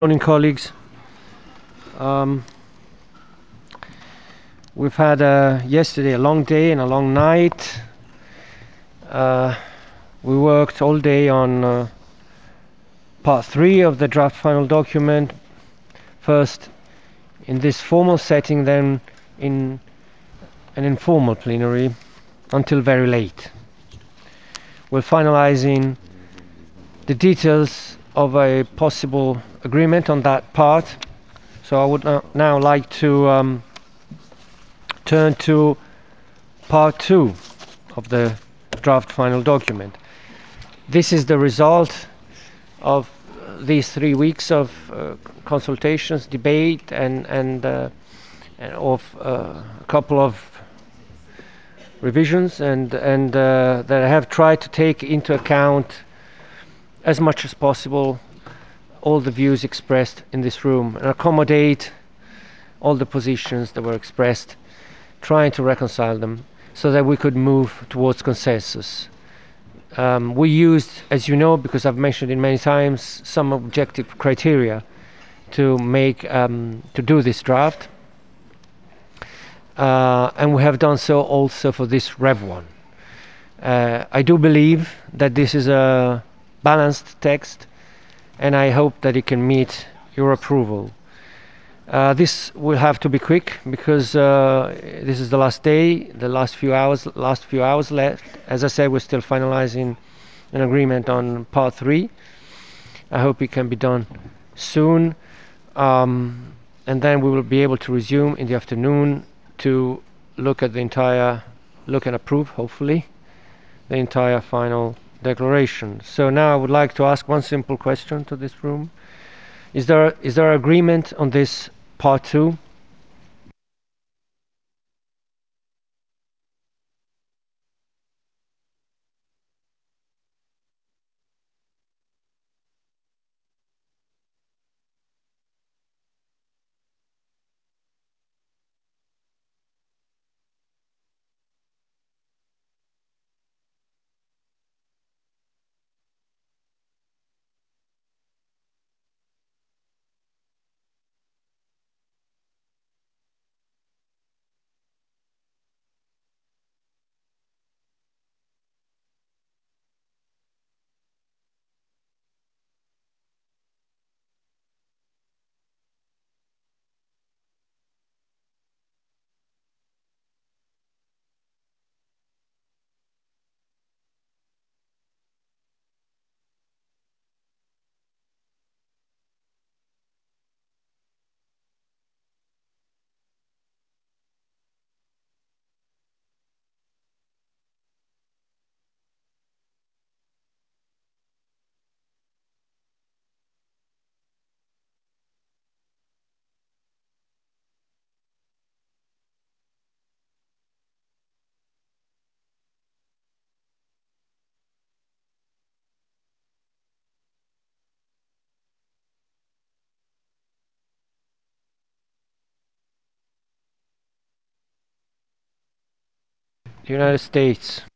Morning, colleagues. Um, we've had yesterday a long day and a long night. Uh, we worked all day on part 3 of the draft final document. First in this formal setting, then in an informal plenary until very late. We're finalizing the details of a possible agreement on that part. So I would now like to turn to part 2 of the draft final document. This is the result of these 3 weeks of consultations, debate, and of a couple of revisions, and that I have tried to take into account as much as possible all the views expressed in this room and accommodate all the positions that were expressed, trying to reconcile them so that we could move towards consensus. We used, as you know, because I've mentioned it many times, some objective criteria to do this draft, and we have done so also for this Rev 1. I do believe that this is a balanced text, and I hope that it can meet your approval. This will have to be quick because this is the last day, the last few hours left. As I said, we're still finalizing an agreement on part 3. I hope it can be done soon, and then we will be able to resume in the afternoon to look and approve, hopefully, the entire final declaration. So now I would like to ask one simple question to this room. Is there agreement on this part 2? The United States.